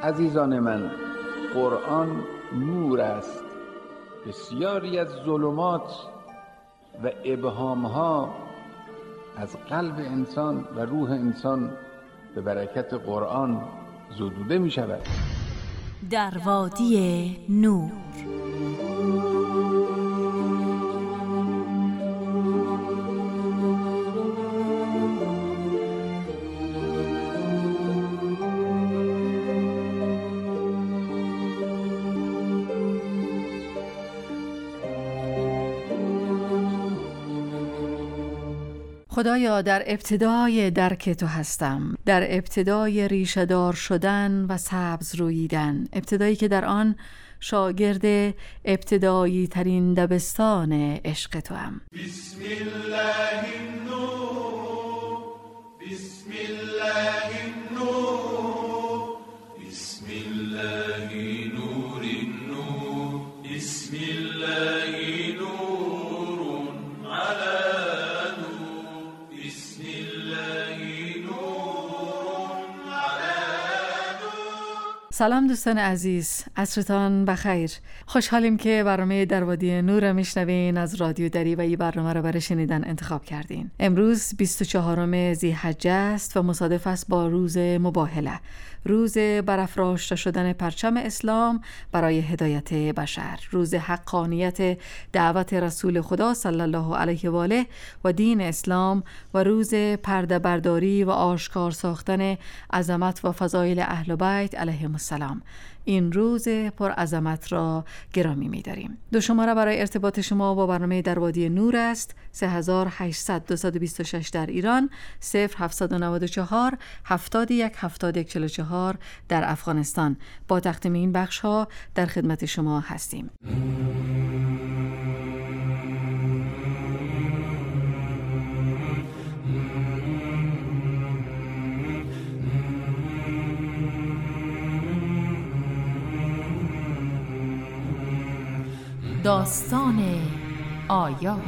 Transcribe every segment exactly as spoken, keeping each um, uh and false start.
عزیزان من، قرآن نور است. بسیاری از ظلمات و ابهامها از قلب انسان و روح انسان به برکت قرآن زدوده می شود. در وادی نور. خدایا، در ابتدای درک تو هستم، در ابتدای ریشه‌دار شدن و سبز روییدن، ابتدایی که در آن شاگرد ابتدایی ترین دبستان عشق تو هم. بسم الله النور، بسم الله النور، بسم الله نور النور، بسم الله نور على سلام دوستان عزیز، عصرتان بخیر. خوشحالیم که برنامه در وادی نور میشنوین از رادیو دری و این برنامه رو برای شنیدن انتخاب کردین. امروز بیست و چهارم ذی‌حجه است و مصادف است با روز مباهله، روز برافراشته شدن پرچم اسلام برای هدایت بشر، روز حقانیت دعوت رسول خدا صلی الله علیه و آله و دین اسلام و روز پرده برداری و آشکار ساختن عظمت و فضایل اهل بیت علیهم السلام. این روز پر عظمت را گرامی می داریم. دو شماره برای ارتباط شما با برنامه در وادی نور است: سه هزار و هشتصد و دویست و بیست و شش در ایران، صفر هفتصد و نود و چهار هفتاد و یک هفتاد و یک چهل و چهار در افغانستان. با تقدیم این بخش ها در خدمت شما هستیم. داستان آیات.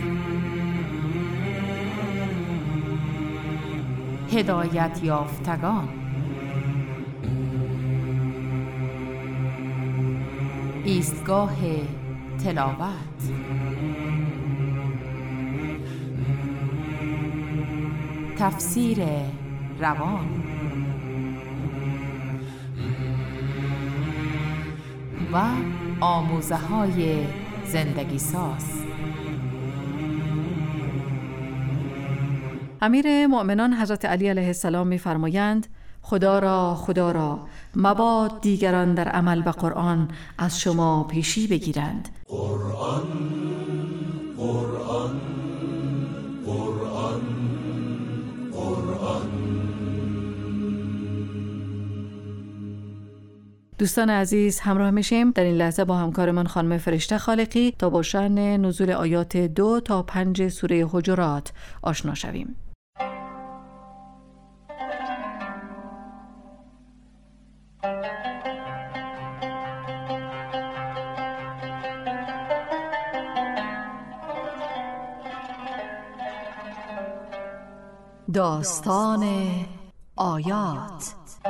هدایت یافتگان. ایستگاه تلاوت. تفسیر روان و آموزه های زندگی ساز. امیر مؤمنان حضرت علی علیه السلام می فرمایند: خدا را خدا را مباد دیگران در عمل به قرآن از شما پیشی بگیرند. قرآن قرآن قرآن قرآن. دوستان عزیز، همراه میشیم در این لحظه با همکارمان خانم فرشته خالقی تا با شأن نزول آیات دو تا پنج سوره حجرات آشنا شویم. داستان آیات.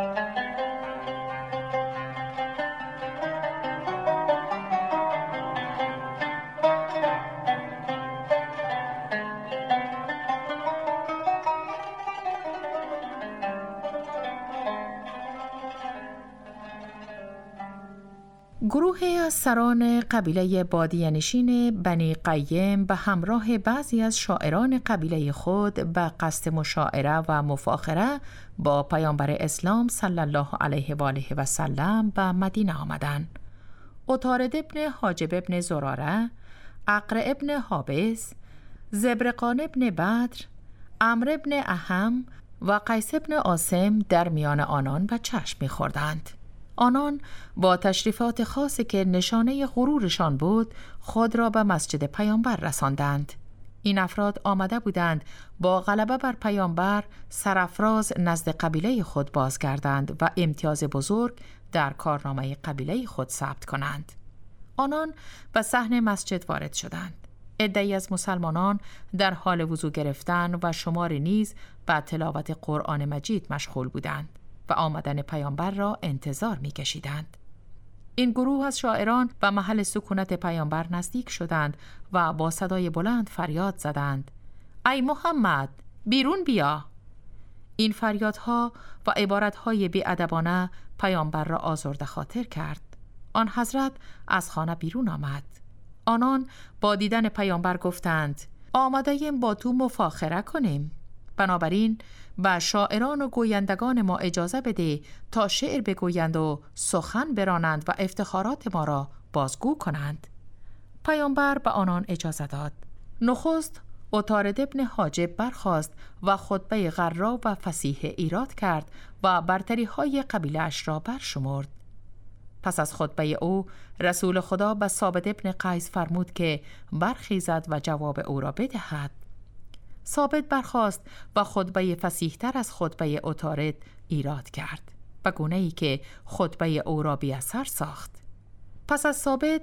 گروهی از سران قبیله بادیه‌نشین بنی قیم به همراه بعضی از شاعران قبیله خود به قصد مشاعره و مفاخره با پیامبر اسلام صلی الله علیه و آله و سلم به مدینه آمدند. عطارد ابن حاجب ابن زراره، عقرع ابن حابس، زبرقان ابن بدر، عمرو ابن اهم و قیس ابن عاصم در میان آنان به چشم می‌خوردند. آنان با تشریفات خاصی که نشانه غرورشان بود خود را به مسجد پیامبر رساندند. این افراد آمده بودند با غلبه بر پیامبر سرافراز نزد قبیله خود بازگردند و امتیاز بزرگ در کارنامه قبیله خود ثبت کنند. آنان به صحن مسجد وارد شدند. عده‌ای از مسلمانان در حال وضو گرفتن و شماری نیز به تلاوت قرآن مجید مشغول بودند. و آمدن پیامبر را انتظار می کشیدند. این گروه از شاعران و محل سکونت پیامبر نزدیک شدند و با صدای بلند فریاد زدند: ای محمد، بیرون بیا! این فریادها و عبارتهای بی‌ادبانه پیامبر را آزرده خاطر کرد. آن حضرت از خانه بیرون آمد. آنان با دیدن پیامبر گفتند: آمده ایم با تو مفاخره کنیم. بنابراین به شاعران و گویندگان ما اجازه بده تا شعر بگویند و سخن برانند و افتخارات ما را بازگو کنند. پیامبر به آنان اجازه داد. نخست عطارد ابن حاجب برخاست و خطبه غرا و فصیح ایراد کرد و برتری های قبیله اش را برشمرد. پس از خطبه او رسول خدا به ثابت ابن قیس فرمود که برخیزد و جواب او را بدهد. ثابت برخاست و خطبه فصیح‌تر از خطبه عطارد ایراد کرد و گونه‌ای که خطبه او را بی اثر ساخت. پس از ثابت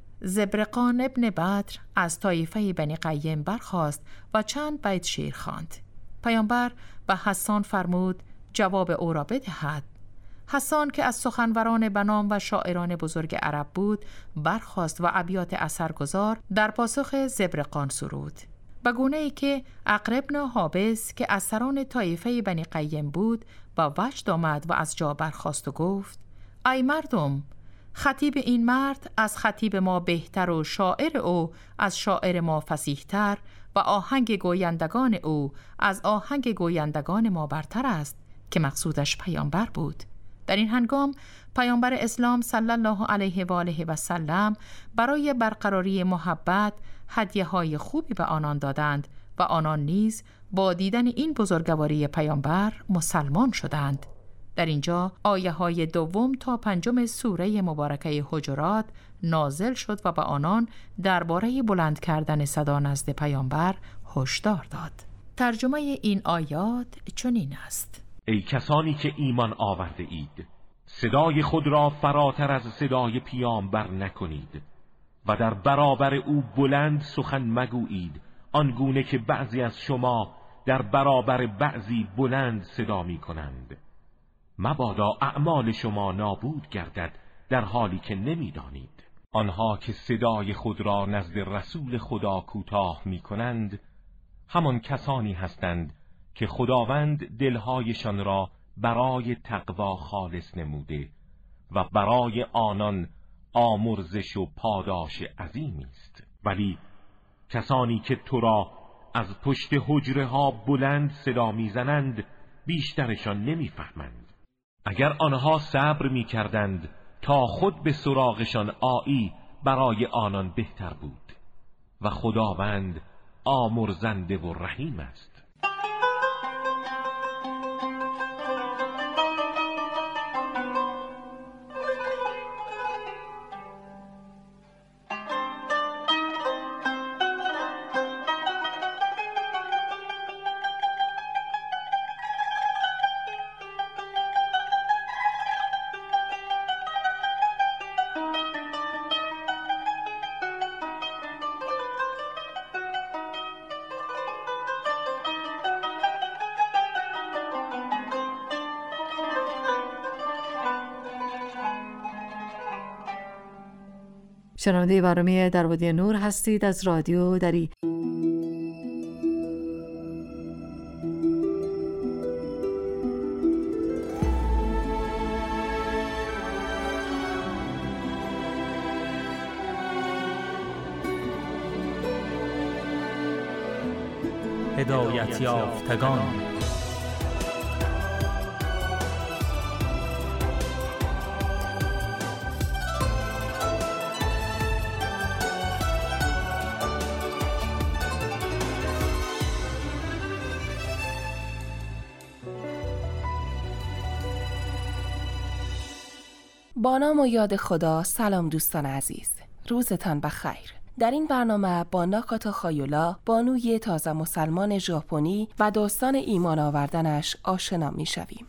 زبرقان ابن بدر از طایفه بنی قیم برخاست و چند بیت شعر خواند. پیامبر به حسان فرمود جواب او را بدهد. حسان که از سخنوران بنام و شاعران بزرگ عرب بود برخاست و ابیات اثرگذار در پاسخ زبرقان سرود، به گونه‌ای که عقرب بن حابس که از سران طایفه بنی قیم بود با وجد آمد و از جا برخاست و گفت: ای مردم، خطیب این مرد از خطیب ما بهتر و شاعر او از شاعر ما فصیح‌تر و آهنگ گویندگان او از آهنگ گویندگان ما برتر است، که مقصودش پیامبر بود. در این هنگام پیامبر اسلام صلی الله علیه و آله و سلم برای برقراری محبت هدیه های خوبی به آنان دادند و آنان نیز با دیدن این بزرگواری پیامبر مسلمان شدند. در اینجا آیه های دوم تا پنجم سوره مبارکه حجرات نازل شد و به آنان درباره بلند کردن صدا نزد پیامبر هشدار داد. ترجمه این آیات چنین است: ای کسانی که ایمان آورده اید، صدای خود را فراتر از صدای پیامبر نکنید و در برابر او بلند سخن مگویید، آنگونه که بعضی از شما در برابر بعضی بلند صدا می کنند. مبادا اعمال شما نابود گردد در حالی که نمی دانید. آنها که صدای خود را نزد رسول خدا کوتاه می کنند همان کسانی هستند که خداوند دلهایشان را برای تقوا خالص نموده و برای آنان آمرزش و پاداش عظیمی است. ولی کسانی که تو را از پشت حجره ها بلند صدا میزنند بیشترشان نمیفهمند. اگر آنها صبر میکردند تا خود به سراغشان آیی برای آنان بهتر بود و خداوند آمرزنده و رحیم است. شنونده برنامه درباره نور هستید از رادیو دری. هدایت یافتگان. با نام و یاد خدا. سلام دوستان عزیز، روزتان بخیر. در این برنامه با ناکاتا خایولا، بانوی تازه مسلمان ژاپنی و داستان ایمان آوردنش آشنا می شویم.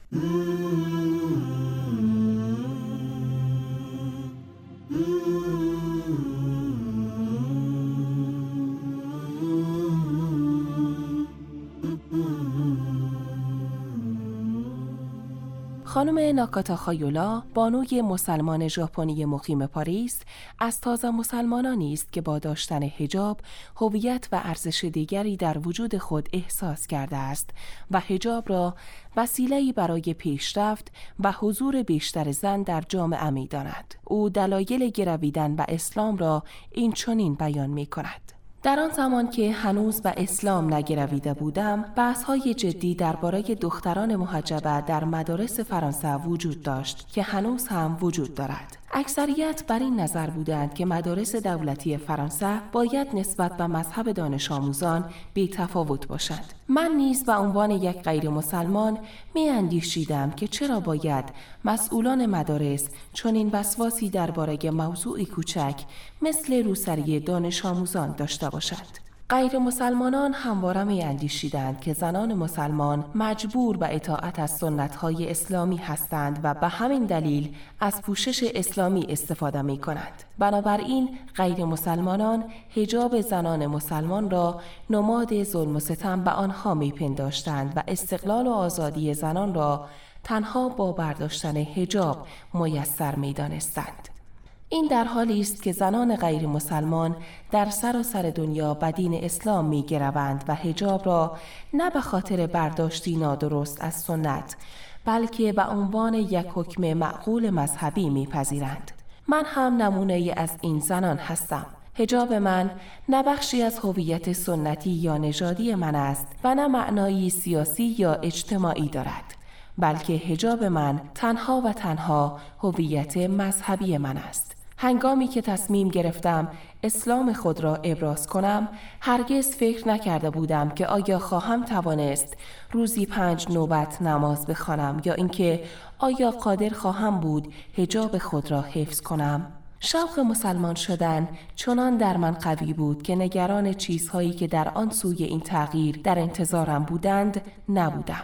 خانم ناکاتا خایولا، بانوی مسلمان ژاپنی مقیم پاریس، از تازه مسلمانانی است که با داشتن حجاب هویت و ارزش دیگری در وجود خود احساس کرده است و حجاب را وسیله‌ای برای پیشرفت و حضور بیشتر زن در جامعه می‌داند. او دلایل گرویدن و اسلام را این چنین بیان می‌کند: در آن زمان که هنوز به اسلام نگرویده بودم، بحث‌های جدی درباره دختران محجبه در مدارس فرانسه وجود داشت که هنوز هم وجود دارد. اکثریت بر این نظر بودند که مدارس دولتی فرانسه باید نسبت به مذهب دانش آموزان بی تفاوت باشد. من نیز به عنوان یک غیر مسلمان می اندیشیدم که چرا باید مسئولان مدارس چنین وسواسی درباره موضوعی کوچک مثل روسری دانش آموزان داشته باشد. غیر مسلمانان همواره می اندیشیدند که زنان مسلمان مجبور به اطاعت از سنت‌های اسلامی هستند و به همین دلیل از پوشش اسلامی استفاده می کنند. بنابراین غیر مسلمانان حجاب زنان مسلمان را نماد ظلم و ستم به آنها می پنداشتند و استقلال و آزادی زنان را تنها با برداشتن حجاب میسر می دانستند. این در حالی است که زنان غیر مسلمان در سراسر دنیا به دین اسلام می گروند و حجاب را نه به خاطر برداشتی نادرست از سنت، بلکه به عنوان یک حکم معقول مذهبی می پذیرند. من هم نمونه از این زنان هستم. حجاب من نه بخشی از هویت سنتی یا نژادی من است و نه معنایی سیاسی یا اجتماعی دارد، بلکه حجاب من تنها و تنها هویت مذهبی من است. هنگامی که تصمیم گرفتم اسلام خود را ابراز کنم، هرگز فکر نکرده بودم که آیا خواهم توانست روزی پنج نوبت نماز بخوانم یا اینکه آیا قادر خواهم بود حجاب خود را حفظ کنم. شوق مسلمان شدن چنان در من قوی بود که نگران چیزهایی که در آن سوی این تغییر در انتظارم بودند نبودم.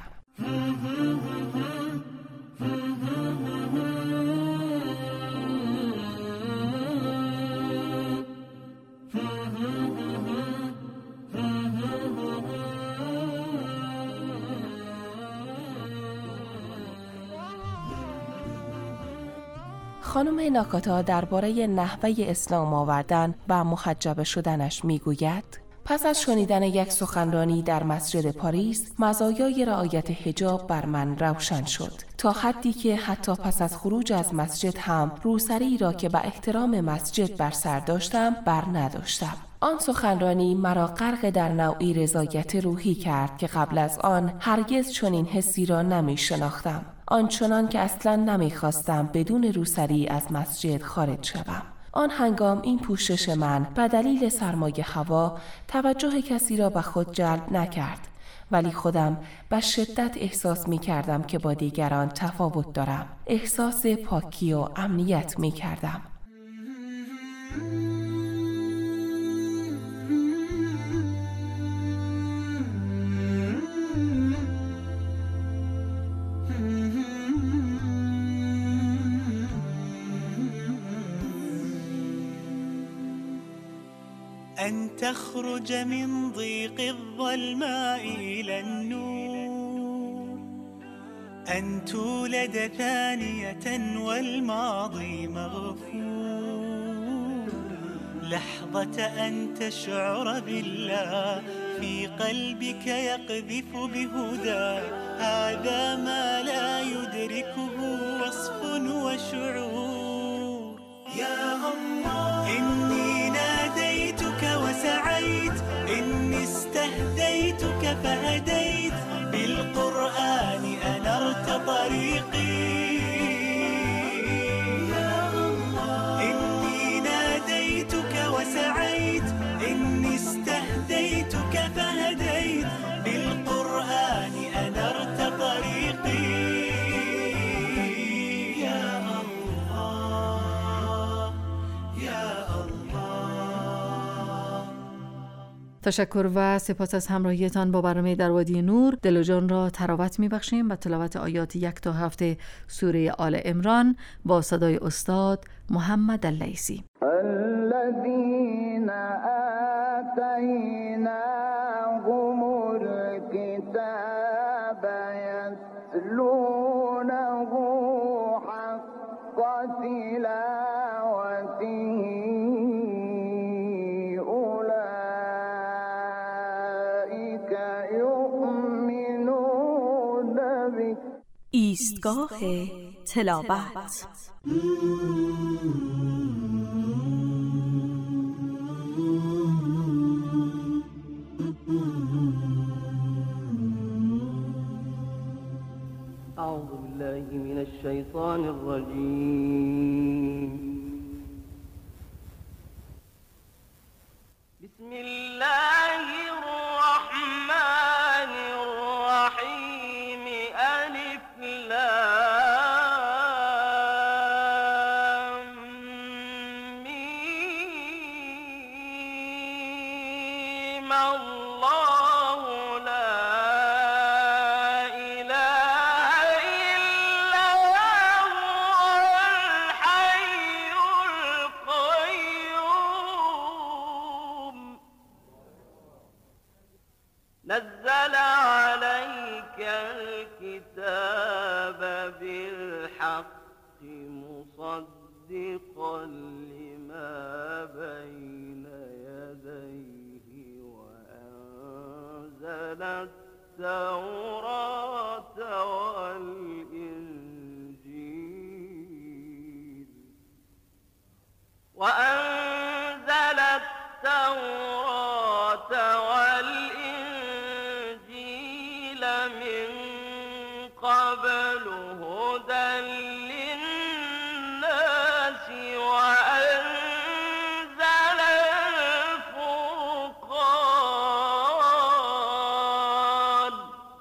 خانم ناکاتا درباره نحوه اسلام آوردن و محجبه شدنش میگوید: پس از شنیدن یک سخنرانی در مسجد پاریس، مزایای رعایت حجاب بر من روشن شد، تا حدی که حتی پس از خروج از مسجد هم روسری را که به احترام مسجد بر سر داشتم بر نداشتم. آن سخنرانی مرا غرق در نوعی رضایت روحی کرد که قبل از آن هرگز چنین حسی را نمی شناختم، آنچنان که اصلاً نمی خواستم بدون روسری از مسجد خارج شوم. آن هنگام این پوشش من به دلیل سرمای هوا توجه کسی را به خود جلب نکرد، ولی خودم به شدت احساس می کردم که با دیگران تفاوت دارم. احساس پاکی و امنیت می کردم. أن تخرج من ضيق الظلماء إلى النور، أن تولد ثانية والماضي مغفور، لحظة أن تشعر بالله في قلبك يقذف بهدى، هذا ما لا يدركه وصف وشعور. يا الله إني ناديتك وسعيت، إني استهديتك فهديت، بالقرآن أنرت طريقي. يا الله إني ناديتك وسعيت، إني استهديتك فهديت، بالقرآن أنرت طريقي. يا الله يا تشکر و سپاس از همراهیتان با برنامه در وادی نور. دل و جان را تراوت می‌بخشیم با تلاوت آیات یک تا هفت سوره آل عمران با صدای استاد محمد اللیثی. الذين آتيناهم الكتاب يتلونه ایستگاه تلاوت. أعوذ بالله من الشيطان الرجيم. بسم الله الرحمن الرحيم. ألف لام ميم. الله لا إله إلا هو الحي القيوم. نزل عليك الكتاب بالحق مصدقا لما بين يديه وأنزل التوراة والإنجيل وأنزل التوراة والإنجيل من قبل هدى للناس وأنزل الفرقان.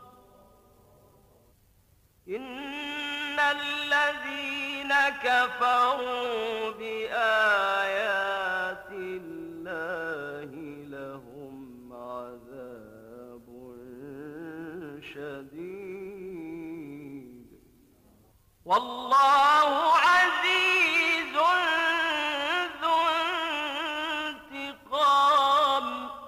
إن الذين كفروا بآيات الله لهم عذاب شديد والله عزيز ذو انتقام.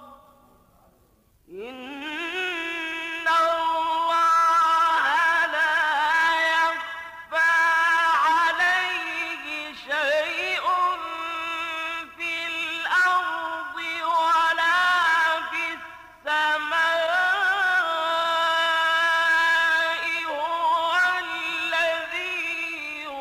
إن الله لا يخفى عليه شيء في الأرض ولا في السماء. هو الذي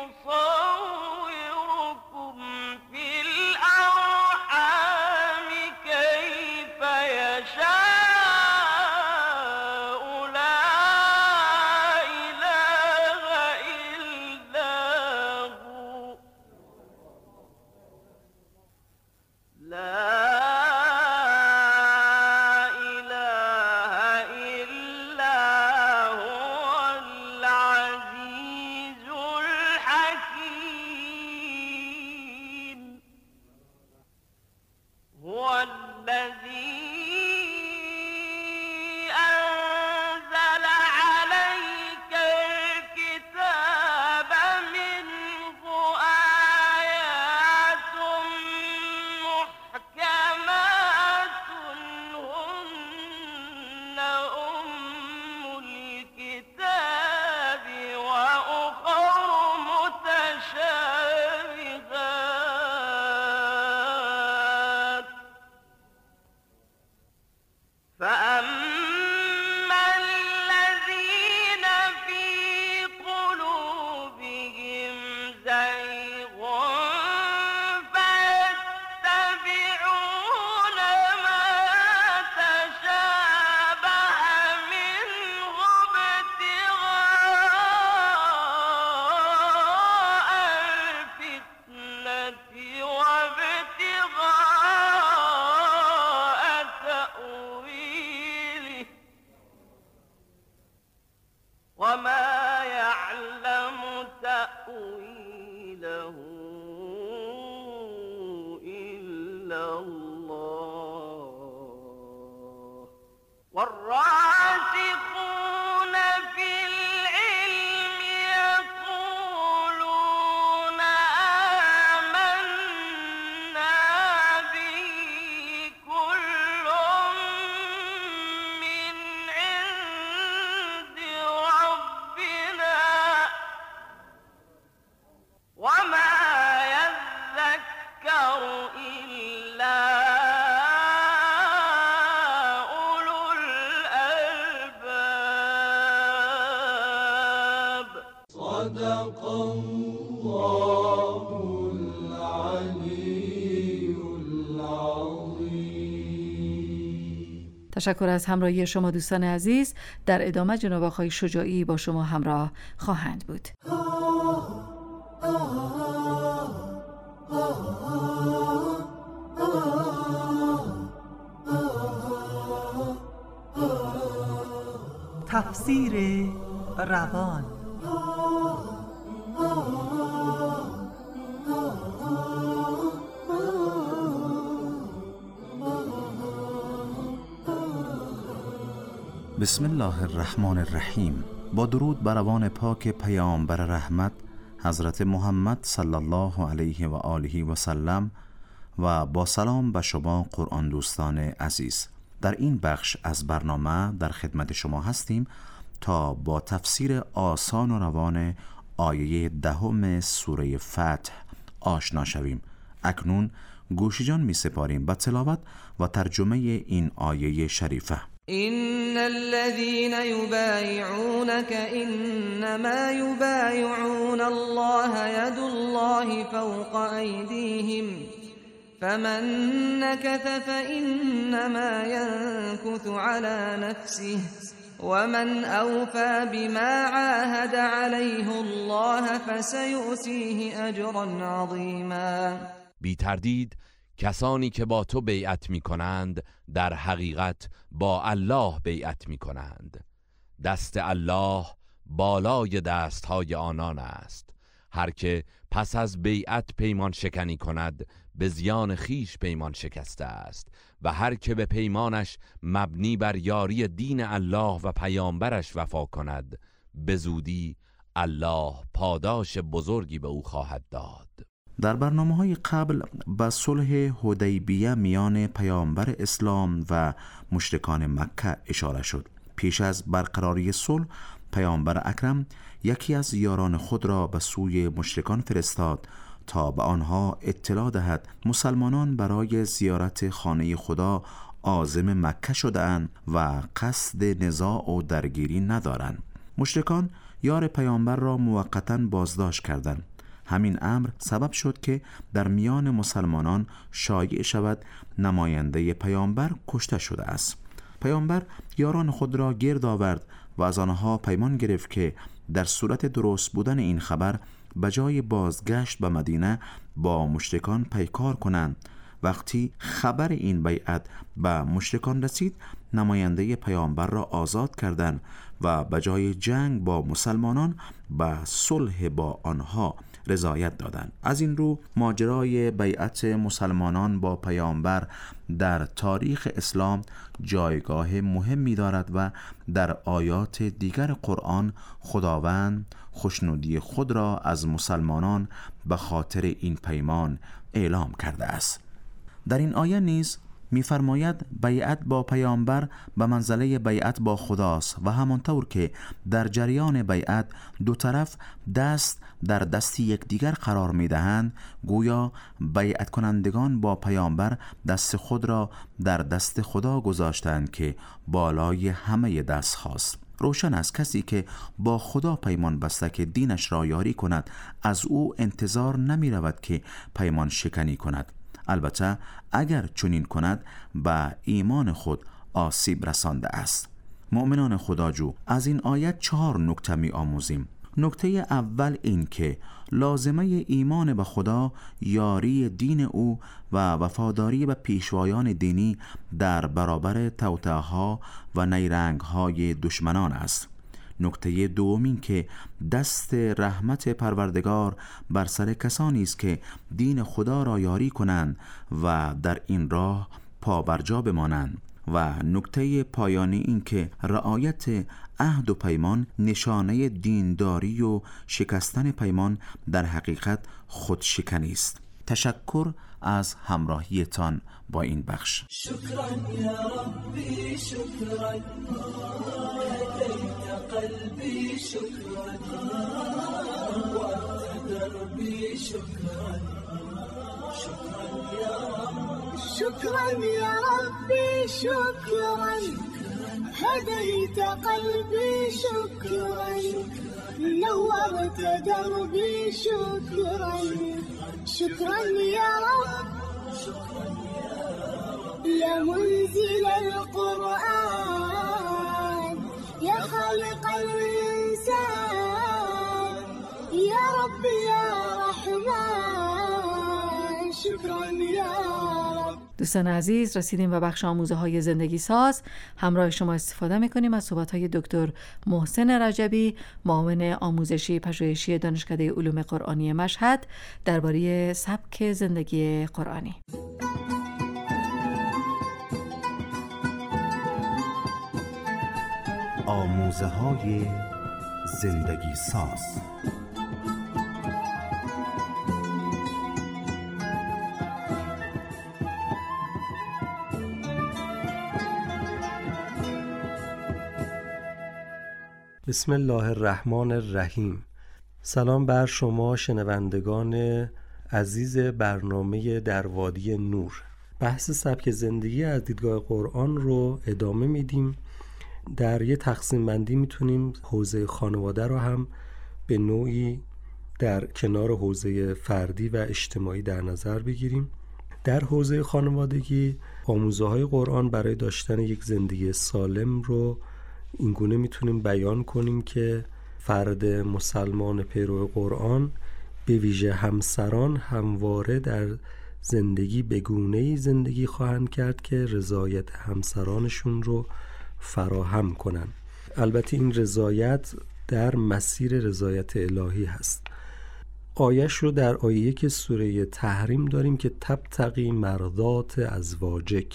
صدق الله العلی العظیم. تشکر از همراهی شما دوستان عزیز. در ادامه جناب آقای شجاعی با شما همراه خواهند بود. تفسیر روان. بسم الله الرحمن الرحیم. با درود بر روان پاک پیامبر رحمت حضرت محمد صلی الله علیه و آله و سلم و با سلام به شما قرآن دوستان عزیز. در این بخش از برنامه در خدمت شما هستیم تا با تفسیر آسان و روان آیه دهم سوره فتح آشنا شویم. اکنون گوش جان می سپاریم به تلاوت و ترجمه این آیه شریفه. إن الذين يبايعونك إنما يبايعون الله يد الله فوق أيديهم فمن نكث فإنما ينكث على نفسه ومن أوفى بما عاهد عليه الله فسيؤتيه أجرا عظيما. بی تردید کسانی که با تو بیعت می کنند در حقیقت با الله بیعت می کنند. دست الله بالای دستهای آنان است. هر که پس از بیعت پیمان شکنی کند به زیان خیش پیمان شکسته است و هر که به پیمانش مبنی بر یاری دین الله و پیامبرش وفا کند به زودی الله پاداش بزرگی به او خواهد داد. در برنامه‌های قبل به صلح حدیبیه میان پیامبر اسلام و مشرکان مکه اشاره شد. پیش از برقراری صلح پیامبر اکرم یکی از یاران خود را به سوی مشرکان فرستاد تا به آنها اطلاع دهد مسلمانان برای زیارت خانه خدا عازم مکه شده‌اند و قصد نزاع و درگیری ندارند. مشرکان یار پیامبر را موقتاً بازداشت کردند. همین امر سبب شد که در میان مسلمانان شایع شود نماینده پیامبر کشته شده است. پیامبر یاران خود را گرد آورد و از آنها پیمان گرفت که در صورت درست بودن این خبر بجای بازگشت به مدینه با مشرکان پیکار کنند. وقتی خبر این بیعت به مشرکان رسید نماینده پیامبر را آزاد کردند و بجای جنگ با مسلمانان به صلح با آنها رضایت دادند. از این رو ماجرای بیعت مسلمانان با پیامبر در تاریخ اسلام جایگاه مهمی دارد و در آیات دیگر قرآن خداوند خوشنودی خود را از مسلمانان به خاطر این پیمان اعلام کرده است. در این آیه نیز می‌فرماید بیعت با پیامبر به منزله بیعت با خداست و همانطور که در جریان بیعت دو طرف دست در دست یکدیگر قرار می‌دهند، گویا بیعت کنندگان با پیامبر دست خود را در دست خدا گذاشتند که بالای همه دست هاست. روشن است کسی که با خدا پیمان بسته که دینش را یاری کند از او انتظار نمی رود که پیمان شکنی کند. البته اگر چنین کند به ایمان خود آسیب رسانده است. مؤمنان خداجو از این آیت چهار نکته می آموزیم. نکته اول این که لازمه ایمان به خدا یاری دین او و وفاداری به پیشوایان دینی در برابر توطئه‌ها و نیرنگ‌های دشمنان است. نکته دوم این که دست رحمت پروردگار بر سر کسانی است که دین خدا را یاری کنند و در این راه پابرجا بمانند. و نکته پایانی این که رعایت عهد و پیمان نشانه دینداری و شکستن پیمان در حقیقت خودشکنی است. تشکر از همراهیتان با این بخش. شکرا یا ربی شکرا هدیت قلبی شکرا وقت دربی شکرا شکرا یا رب شكرا يا ربي شكرا هديت قلبي شكرا نورت نورت دربي شكرا شكرا يا رب يا منزل القرآن يا خالق الإنسان يا رب يا رحمن شكرا يا رب. دوستان عزیز، رسیدیم به بخش آموزه های زندگی ساز. همراه شما استفاده میکنیم از صحبت های دکتر محسن رجبی، معاون آموزشی پژوهشی دانشکده علوم قرآنی مشهد، درباره سبک زندگی قرآنی. آموزه های زندگی ساز. بسم الله الرحمن الرحیم. سلام بر شما شنوندگان عزیز برنامه در وادی نور. بحث سبک زندگی از دیدگاه قرآن رو ادامه میدیم. در یه تقسیم بندی میتونیم حوزه خانواده رو هم به نوعی در کنار حوزه فردی و اجتماعی در نظر بگیریم. در حوزه خانوادگی آموزه های قرآن برای داشتن یک زندگی سالم رو اینگونه میتونیم بیان کنیم که فرد مسلمان پیرو قرآن به ویژه همسران همواره در زندگی به گونه‌ای زندگی خواهند کرد که رضایت همسرانشون رو فراهم کنن. البته این رضایت در مسیر رضایت الهی هست. آیش رو در آیه یک سوره تحریم داریم که تبتغی مرضات ازواجک،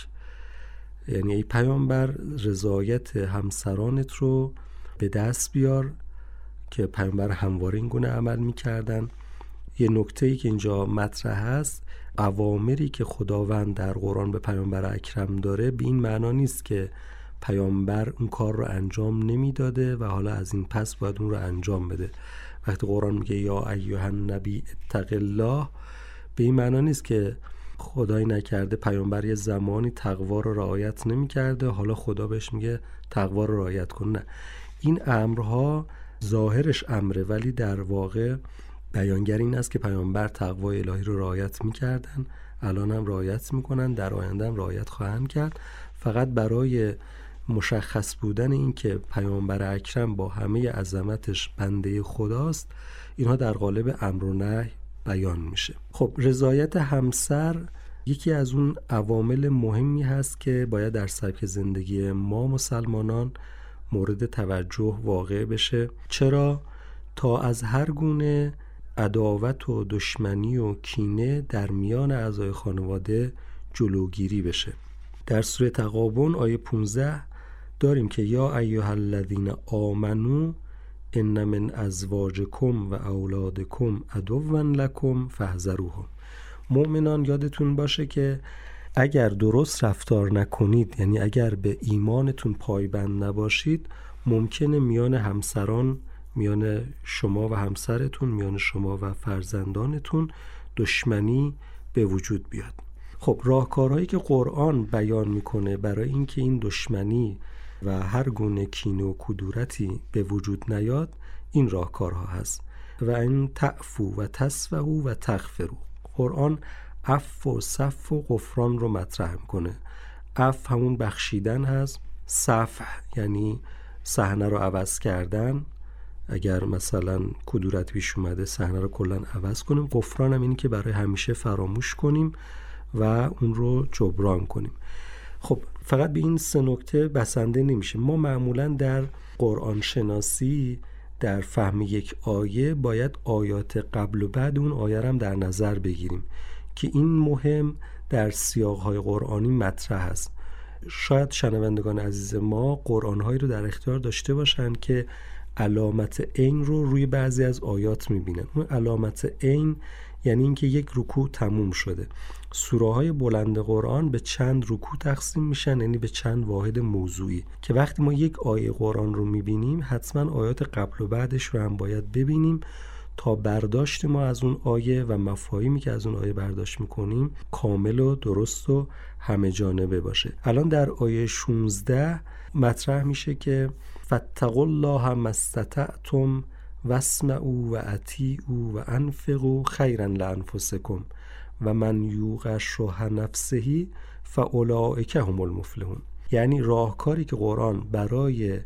یعنی ای پیامبر رضایت همسرانت رو به دست بیار، که پیامبر همواره این گونه عمل میکردن. یه نکته‌ای که اینجا مطرح هست، اوامری که خداوند در قرآن به پیامبر اکرم داره به این معنا نیست که پیامبر اون کار رو انجام نمیداده و حالا از این پس باید اون رو انجام بده. وقتی قرآن میگه یا ایها النبی اتق الله، به این معنا نیست که خدایی نکرده پیامبر یه زمانی تقوا رو رعایت نمی‌کرده، حالا خدا بهش میگه تقوا رو رعایت کن. نه، این امرها ظاهرش امره، ولی در واقع بیانگر این است که پیامبر تقوای الهی رو رعایت می‌کردن، الان هم رعایت می‌کنن، در آینده هم رعایت خواهند کرد. فقط برای مشخص بودن این که پیامبر اکرم با همه عظمتش بنده خداست، اینها در قالب امر و نهی بیان میشه. خب رضایت همسر یکی از اون عوامل مهمی هست که باید در سبک زندگی ما مسلمانان مورد توجه واقع بشه. چرا؟ تا از هر گونه عداوت و دشمنی و کینه در میان اعضای خانواده جلوگیری بشه. در سوره تغابن آیه پانزده داریم که یا ایها الذین آمنو ان من ازواجکم و اولادکم عدوا لکم فاحذروهم. مؤمنان یادتون باشه که اگر درست رفتار نکنید، یعنی اگر به ایمانتون پایبند نباشید، ممکنه میان همسران، میان شما و همسرتون، میان شما و فرزندانتون دشمنی به وجود بیاد. خب راهکارهایی که قرآن بیان میکنه برای اینکه این دشمنی و هر گونه کینه و کدورتی به وجود نیاد، این راهکارها هست. و این تعفو و تصفحوا و تغفروا. قرآن عفو و صفح و غفران رو مطرح میکنه. عفو همون بخشیدن هست، صفح یعنی صحنه رو عوض کردن، اگر مثلا کدورت پیش اومده صحنه رو کلا عوض کنیم. غفران هم اینی که برای همیشه فراموش کنیم و اون رو جبران کنیم. خب فقط به این سه نکته بسنده نمیشه. ما معمولا در قرآن شناسی در فهم یک آیه باید آیات قبل و بعد اون آیه هم در نظر بگیریم که این مهم در سیاق‌های قرآنی مطرح است. شاید شنوندگان عزیز ما قرآن‌هایی رو در اختیار داشته باشن که علامت عین رو روی بعضی از آیات می‌بینن. اون علامت عین یعنی اینکه یک رکوع تموم شده. سوره‌های بلند قرآن به چند رکوع تقسیم میشن، یعنی به چند واحد موضوعی، که وقتی ما یک آیه قرآن رو میبینیم حتما آیات قبل و بعدش رو هم باید ببینیم تا برداشت ما از اون آیه و مفاهیمی که از اون آیه برداشت میکنیم کامل و درست و همه جانبه باشه. الان در آیه شانزده مطرح میشه که فاتقوا الله ما استطعتم واسمعوا و اطیعوا و انفقوا خیرا لانفسکم و من یوق شح نفسه فاولئک هم المفلحون. یعنی راهکاری که قرآن برای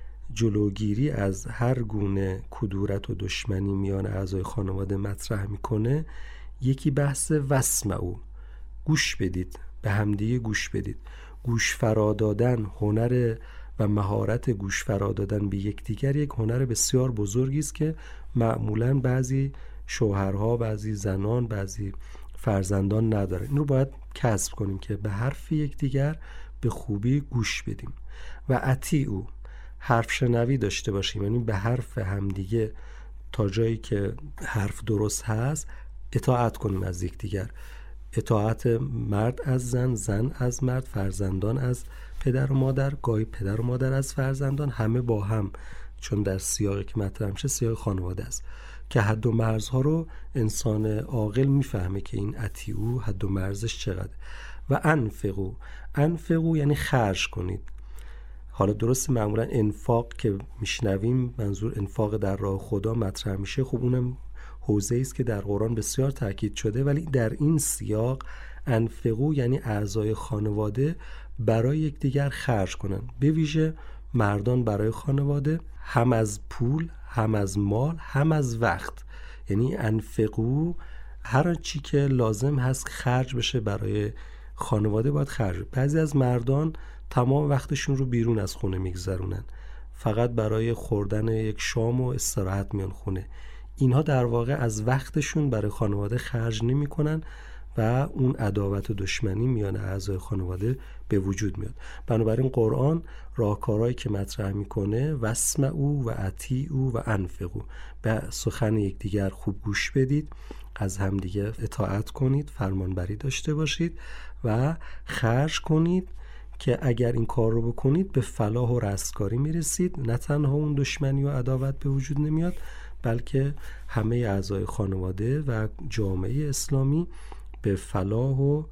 جلوگیری از هر گونه کدورت و دشمنی میان اعضای خانواده مطرح میکنه، یکی بحث واسمعوا، گوش بدید، به همدیگه گوش بدید. گوش فرا دادن، هنر و مهارت گوش فرا دادن به یکدیگر یک هنر بسیار بزرگی است که معمولاً بعضی شوهرها، بعضی زنان، بعضی فرزندان نداره. این رو باید کسب کنیم که به حرف یکدیگر به خوبی گوش بدیم. و اطیعوا، حرف شنوی داشته باشیم، یعنی به حرف همدیگه تا جایی که حرف درست هست اطاعت کنیم از یکدیگر. اطاعت مرد از زن، زن از مرد، فرزندان از پدر و مادر، گاهی پدر و مادر از فرزندان، همه با هم، چون در سیاقی که مطرح میشه سیاق خانواده است که حد و مرزها رو انسان عاقل میفهمه که این اطیعوا حد و مرزش چقدر. و انفقوا، انفقوا یعنی خرج کنید. حالا درست معمولا انفاق که میشنویم منظور انفاق در راه خدا مطرح میشه، خب اونم حوزه‌ای است که در قرآن بسیار تاکید شده، ولی در این سیاق انفقوا یعنی اعضای خانواده برای یکدیگر خرج کنن، به ویژه مردان برای خانواده، هم از پول، هم از مال، هم از وقت. یعنی انفقوا هر چی که لازم هست خرج بشه برای خانواده باید خرج. بعضی از مردان تمام وقتشون رو بیرون از خونه میگذرونن، فقط برای خوردن یک شام و استراحت میان خونه. اینها در واقع از وقتشون برای خانواده خرج نمی کنن و اون عداوت و دشمنی میان اعضای خانواده به وجود میاد. بنابراین قرآن راهکارهایی که مطرح میکنه واسمعوا و اطیعوا و انفقوا، به سخن یکدیگر خوب گوش بدید، از همدیگه اطاعت کنید، فرمانبری داشته باشید و خرج کنید که اگر این کار رو بکنید به فلاح و رستگاری میرسید. نه تنها اون دشمنی و عداوت به وجود نمیاد، بلکه همه اعضای خانواده و جامعه اسلامی به فلاح و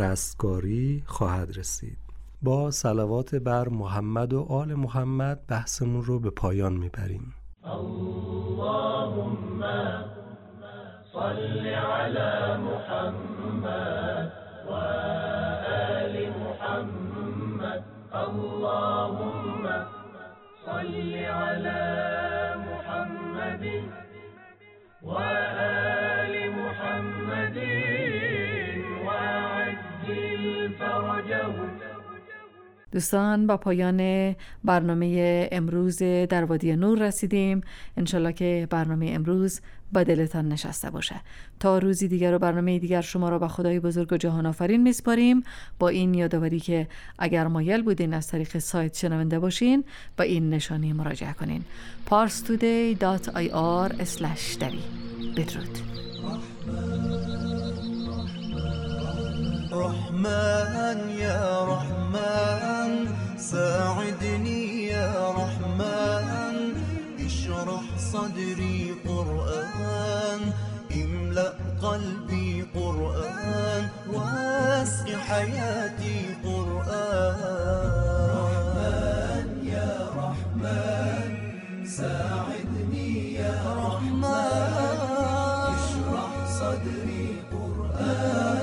رستگاری خواهد رسید. با صلوات بر محمد و آل محمد بحثمون رو به پایان میبریم. اللهم صل علی محمد و آل محمد. اللهم صل علی محمد و آل محمد وعجل فرجهم. دوستان با پایان برنامه امروز در وادی نور رسیدیم. انشالله که برنامه امروز با دلتان نشسته باشه. تا روزی دیگر و برنامه دیگر شما را به خدای بزرگ و جهان آفرین میسپاریم، با این یادآوری که اگر مایل بودین از طریق سایت شنونده باشین با این نشانی مراجعه کنین: پارس تودی دات آی آر اسلش دری. بدرود. رحمن یا رحمن ساعدني يا رحمن اشرح صدري قرآن املأ قلبي قرآن واسع حياتي قرآن. رحمن يا رحمن ساعدني يا رحمن اشرح صدري قرآن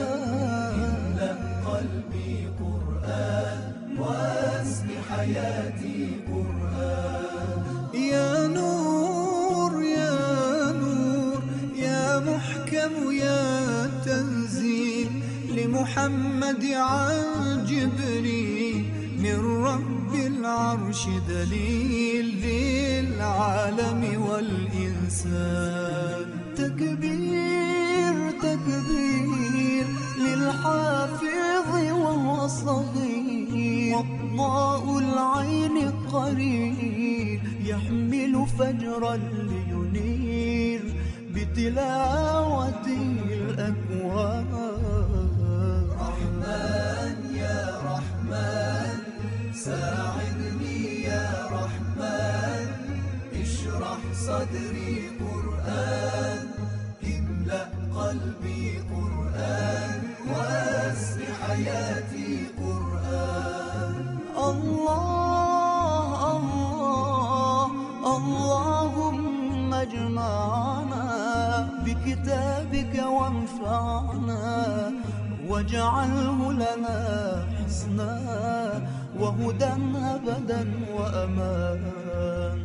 حياتي قرآن. يا نور يا نور يا محكم يا تنزيل لمحمد عن جبريل من رب العرش دليل للعالم والإنسان. تكبير تكبير للحافظ وهو صغير وضاء العين قرير يحمل فجرا لينير بتلاوته الأكوان. رحمن يا رحمن ساعدني يا رحمن اشرح صدري قرآن املأ قلبي قرآن واسع حياتي قرآن. الله الله اللهم تجمعنا بكتابك وانفعنا واجعله لنا حسنا وهدى أبدا وأمان.